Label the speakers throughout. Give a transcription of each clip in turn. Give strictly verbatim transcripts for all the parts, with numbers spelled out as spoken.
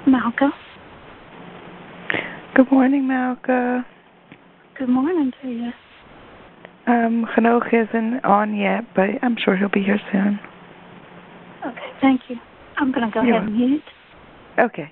Speaker 1: Malka.
Speaker 2: Good morning, Malka.
Speaker 1: Good morning to you.
Speaker 2: Um, Hanoch isn't on yet, but I'm sure he'll be here soon.
Speaker 1: Okay, thank you. I'm going to go
Speaker 2: You're
Speaker 1: ahead and mute.
Speaker 2: Okay.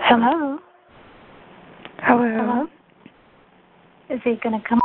Speaker 1: Hello?
Speaker 2: Hello.
Speaker 1: Hello? Is he going to come?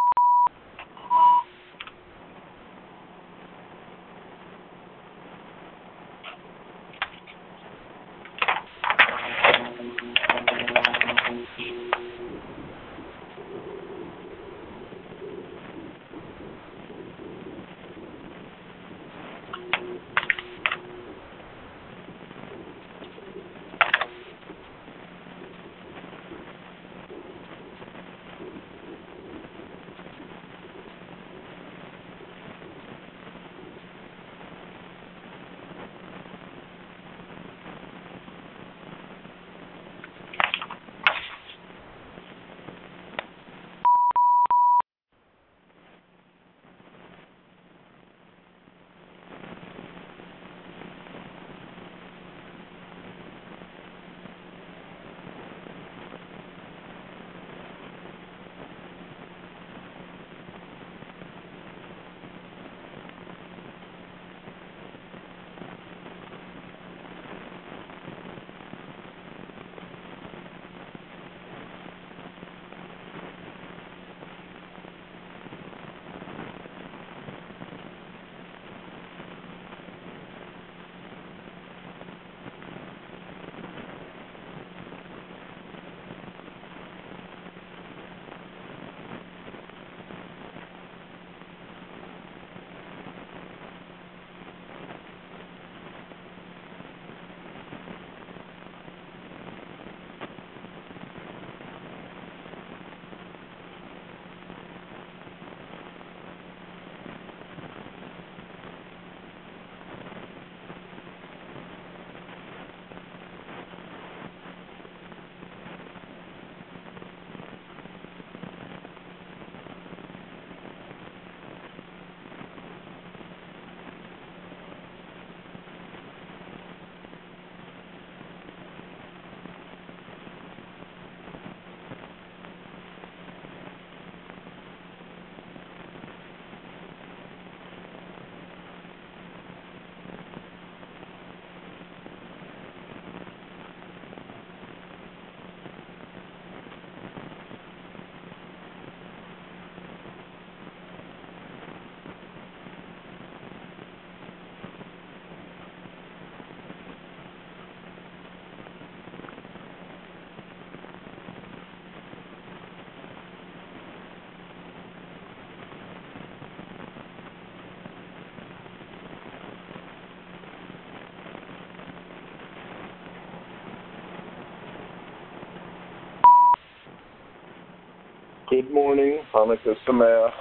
Speaker 3: Good morning, Hanukkah Sameach.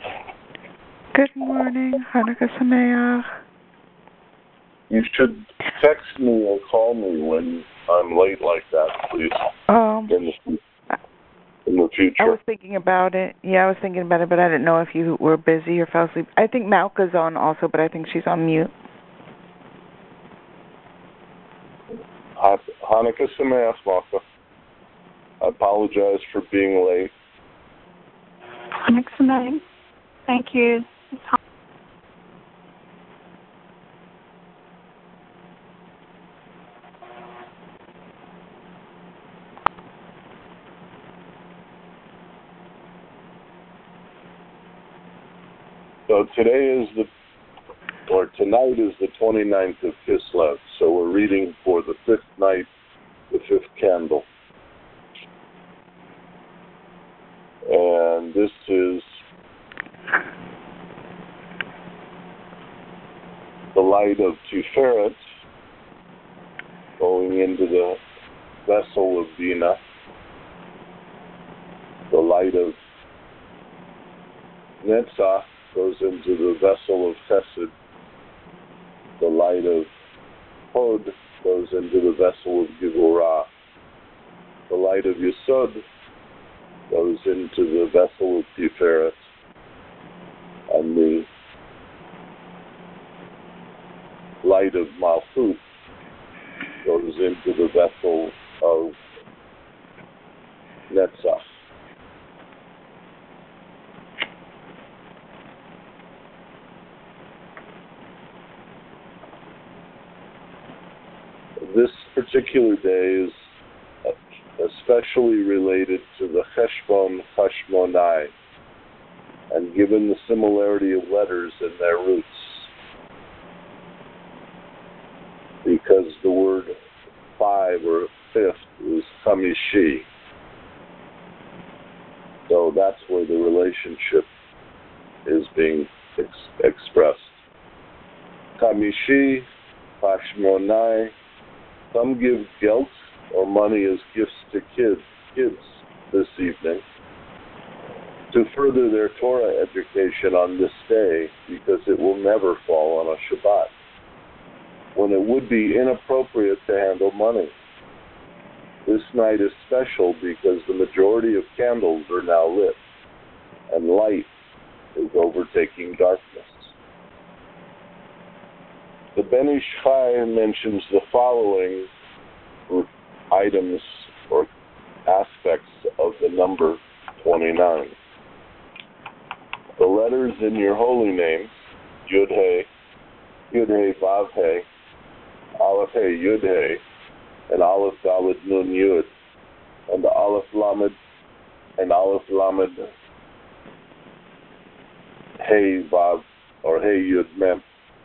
Speaker 2: Good morning, Hanukkah Sameach.
Speaker 3: You should text me or call me when I'm late like that, please.
Speaker 2: Um,
Speaker 3: in, the, in the future.
Speaker 2: I was thinking about it. Yeah, I was thinking about it, but I didn't know if you were busy or fell asleep. I think Malka's on also, but I think she's on mute.
Speaker 3: Hanukkah Sameach, Malka. I apologize for being late.
Speaker 1: Hanukkah Sameach. Thank you.
Speaker 3: So today is the, or tonight is the twenty-ninth of Kislev. So we're reading for the fifth night, the fifth candle. And this is the light of Tiferet going into the vessel of Bina. The light of Netzach goes into the vessel of Chesed. The light of Hod goes into the vessel of Gevurah. The light of Yesod goes into the vessel of Tiferet. And the light of Malchut goes into the vessel of Netzach. This particular day is especially related to the Cheshbon Chashmonai, and given the similarity of letters in their roots. Because the word five or fifth is Chamishi. So that's where the relationship is being ex- expressed. Chamishi, Chashmonai. Some give gelt or money as gifts to kids, kids this evening to further their Torah education on this day, because it will never fall on a Shabbat, when it would be inappropriate to handle money. This night is special because the majority of candles are now lit, and light is overtaking darkness. The Ben Ish Chai mentions the following items or aspects of the number twenty-nine. The letters in your holy names, Yud He, Yud He Vav He, Aleph He Yud He, and Aleph Daled Nun Yud, and the Aleph Lamed, and Aleph Lamed He Vav, or He Yud Mem,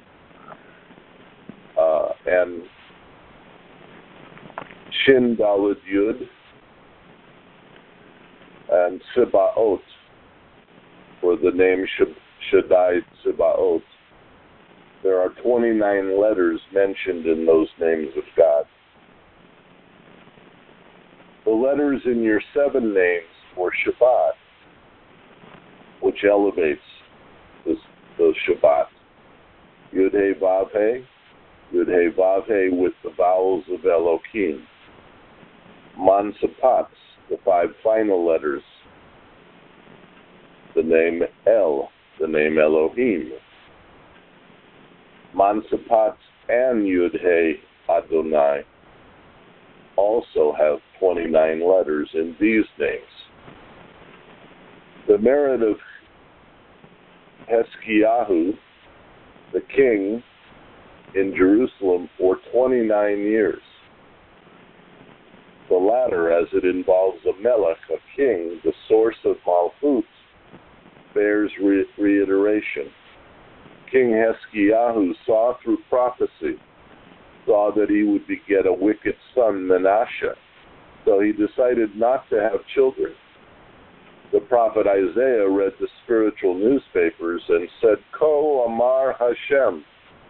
Speaker 3: uh, and Shin Daled Yud, and Sibaot, for the name Shaddai Sibaot. There are twenty-nine letters mentioned in those names of God. The letters in your seven names for Shabbat, which elevates this, the Shabbat. Yud He Vav He, Yud He Vav He with the vowels of Elohim. Mansapats, the five final letters. The name El, the name Elohim. Mansapats and Yud He Adonai also have twenty-nine letters in these names. The merit of Heskiyahu, the king in Jerusalem for twenty-nine years. The latter, as it involves a melech, a king, the source of Malchut, bears re- reiteration. King Heskiyahu saw through prophecy, saw that he would beget a wicked son, Menashe, so he decided not to have children. The prophet Isaiah read the spiritual newspapers and said, Ko Amar Hashem.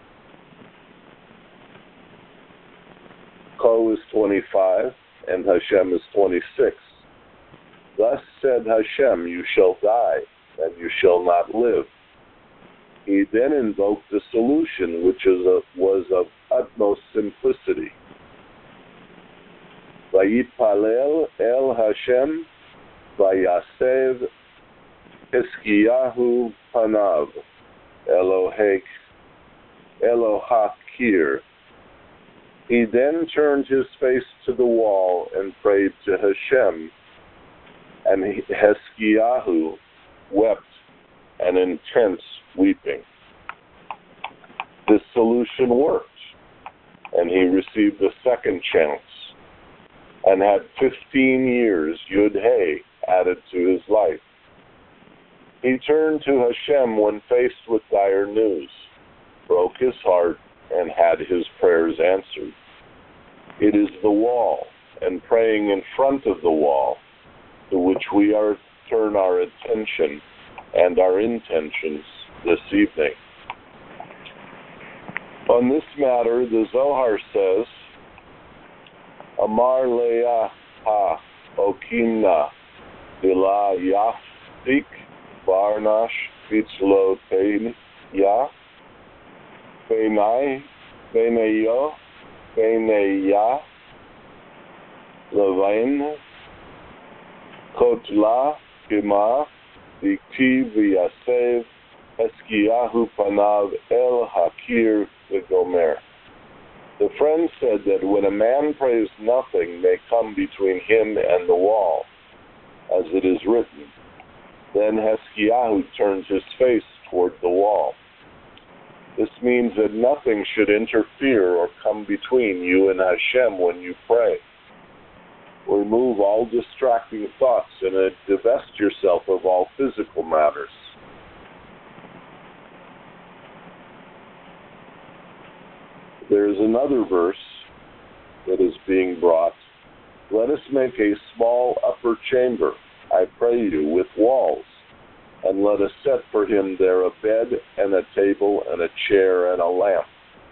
Speaker 3: Ko is twenty-five, and Hashem is twenty-six. Thus said Hashem, you shall die, and you shall not live. He then invoked a solution which is a, was of utmost simplicity. Vayitpalel el Hashem, vayasev Hiskiyahu panav, Elohek, Elohakir. He then turned his face to the wall and prayed to Hashem, and Heskiyahu wept an intense weeping. This solution worked, and he received a second chance and had fifteen years Yud He added to his life. He turned to Hashem when faced with dire news, broke his heart, and had his prayers answered. It is the wall and praying in front of the wall to which we are turn our attention and our intentions this evening. On this matter, the Zohar says, Amar leah ha okimna dila yaftik varnash fitzlo tein ya Beinai, Beineyo, Beineya, Levain, Kotla, Gima, Dikti V'Yasev, Heskiyahu Panav El Hakir V'Gomer. The friend said that when a man prays, nothing may come between him and the wall, as it is written. Then Heskiyahu turns his face toward the wall. This means that nothing should interfere or come between you and Hashem when you pray. Remove all distracting thoughts and divest yourself of all physical matters. There is another verse that is being brought. Let us make a small upper chamber, I pray you, with walls, and let us set for him there a bed and a table and a chair and a lamp.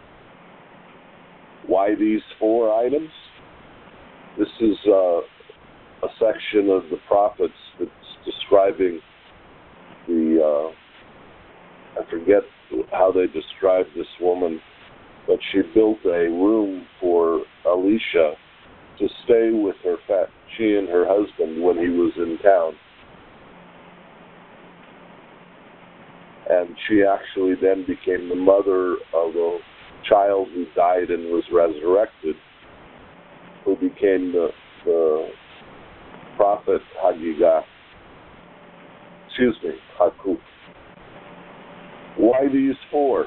Speaker 3: Why these four items? This is uh, a section of the prophets that's describing the, uh, I forget how they described this woman, but she built a room for Elisha to stay with her, fat, she and her husband when he was in town. And she actually then became the mother of a child who died and was resurrected, who became the, the prophet Hagigah. Excuse me, Hakuk. Why these four?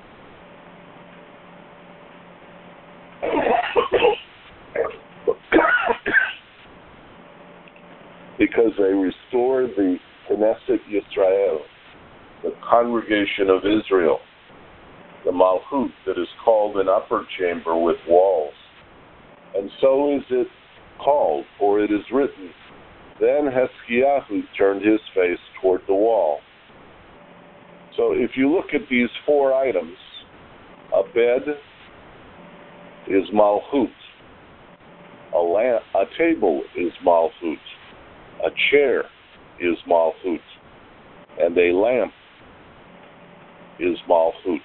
Speaker 3: Because they restore the Knesset Yisrael, the congregation of Israel, the Malchut that is called an upper chamber with walls. And so is it called, for it is written, then Hezekiah turned his face toward the wall. So if you look at these four items, a bed is Malchut, a, lamp, a table is Malchut, a chair is Malchut, and a lamp is Malchut.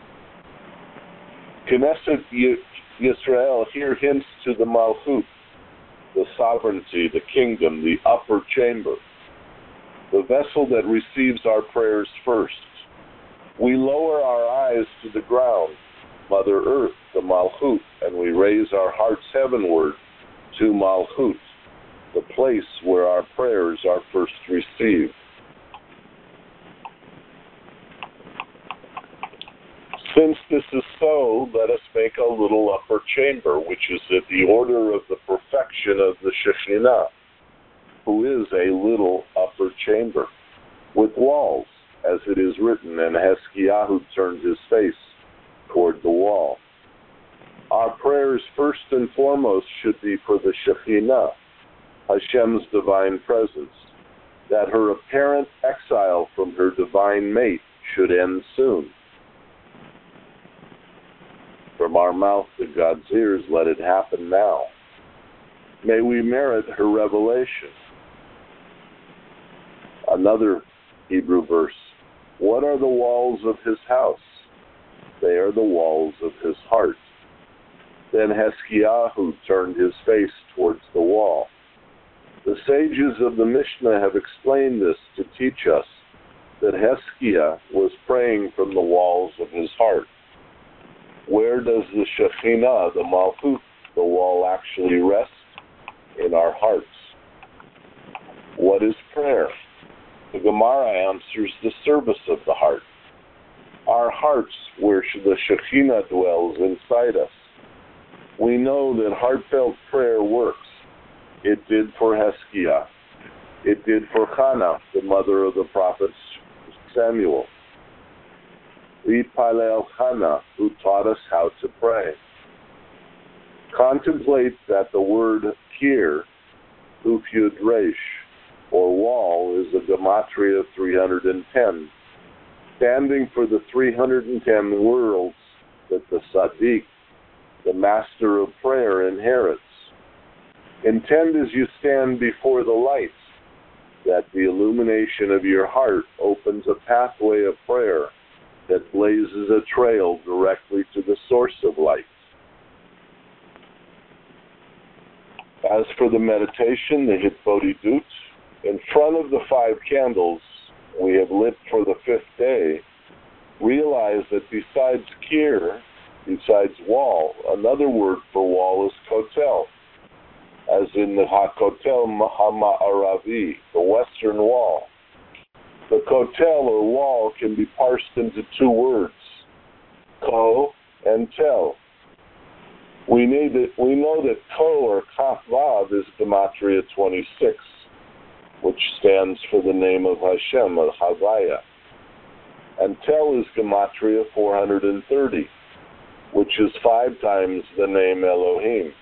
Speaker 3: Knesset Yisrael here hints to the Malchut, the sovereignty, the kingdom, the upper chamber, the vessel that receives our prayers first. We lower our eyes to the ground, Mother Earth, the Malchut, and we raise our hearts heavenward to Malchut, the place where our prayers are first received. Since this is so, let us make a little upper chamber, which is at the order of the perfection of the Shekhinah, who is a little upper chamber, with walls, as it is written, and Hezekiah turned his face toward the wall. Our prayers first and foremost should be for the Shekhinah, Hashem's divine presence, that her apparent exile from her divine mate should end soon. From our mouth to God's ears, let it happen now. May we merit her revelation. Another Hebrew verse. What are the walls of his house? They are the walls of his heart. Then Hezekiah turned his face towards the wall. The sages of the Mishnah have explained this to teach us that Hezekiah was praying from the walls of his heart. Where does the Shekhinah, the Malchut, the wall, actually rest? In our hearts. What is prayer? The Gemara answers the service of the heart. Our hearts, where the Shekhinah dwells inside us. We know that heartfelt prayer works. It did for Hezekiah. It did for Hannah, the mother of the prophet Samuel. We Palel Hannah, who taught us how to pray. Contemplate that the word here, Ufyud Resh, or wall, is a gematria of three hundred ten, standing for the three hundred ten worlds that the Sadiq, the master of prayer, inherits. Intend as you stand before the light that the illumination of your heart opens a pathway of prayer that blazes a trail directly to the source of light. As for the meditation, the Hitbodedut, in front of the five candles we have lit for the fifth day, realize that besides kir, besides wall, another word for wall is kotel, as in the HaKotel Ma'aravi, the western wall. The kotel, or wall, can be parsed into two words, ko and tel. We need it, we know that Ko, or Kaf Vav, is Gematria twenty-six, which stands for the name of Hashem, or Havaya. And Tel is Gematria four hundred thirty, which is five times the name Elohim.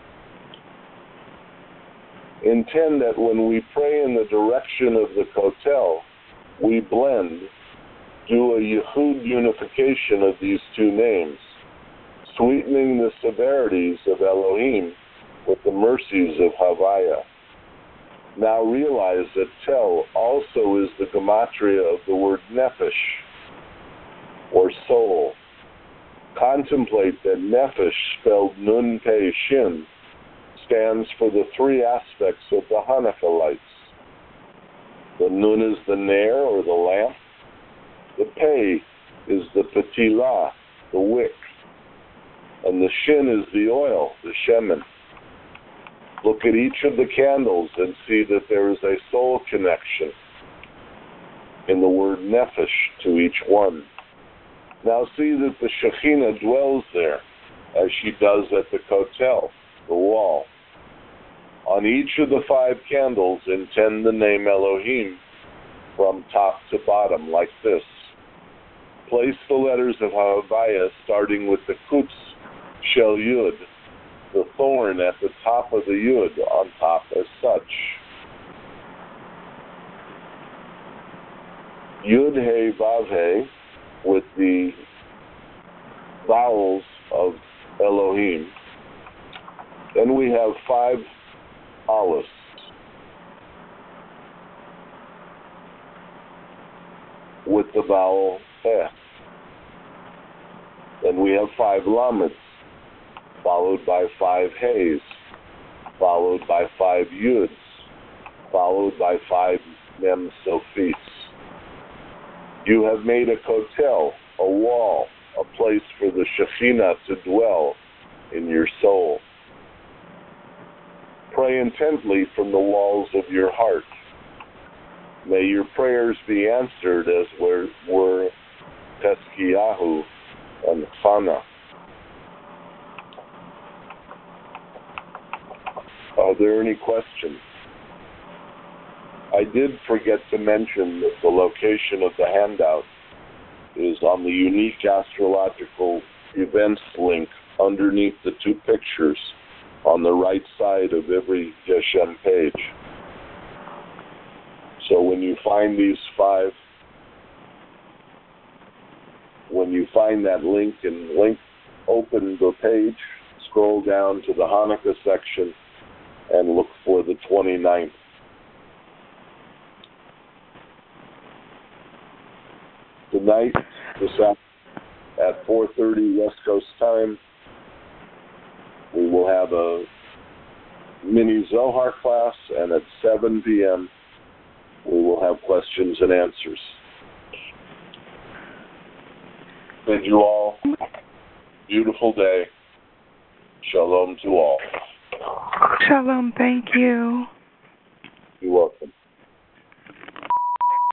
Speaker 3: Intend that when we pray in the direction of the Kotel, we blend, do a Yehud unification of these two names, sweetening the severities of Elohim with the mercies of Havaya. Now realize that Tel also is the gematria of the word Nefesh, or soul. Contemplate that Nefesh, spelled Nun Pei Shin, stands for the three aspects of the Hanukkah lights. The Nun is the Ner, or the lamp. The Pei is the Petilah, the wick. And the Shin is the oil, the Shemen. Look at each of the candles and see that there is a soul connection in the word Nefesh to each one. Now see that the Shekhinah dwells there, as she does at the Kotel, the wall. On each of the five candles, intend the name Elohim from top to bottom, like this. Place the letters of Havaya starting with the Kutz Shel Yud, the thorn at the top of the Yud, on top as such. Yud He Vav He, with the vowels of Elohim. Then we have five Aleph. With the vowel Eh. Then we have five Lameds, followed by five Heys, followed by five Yuds, followed by five Mem Sophis. You have made a kotel, a wall, a place for the Shekhinah to dwell in your soul. Pray intently from the walls of your heart. May your prayers be answered as were, were Teskiyahu and Chana. Are there any questions? I did forget to mention that the location of the handout is on the unique astrological events link underneath the two pictures on the right side of every Geshem page. So when you find these five, when you find that link and link, open the page, scroll down to the Hanukkah section, and look for the twenty-ninth. Tonight, this afternoon, at four thirty West Coast time, we will have a mini Zohar class, and at seven p.m., we will have questions and answers. Bid you all a beautiful day. Shalom to all.
Speaker 2: Shalom, thank you.
Speaker 3: You're welcome.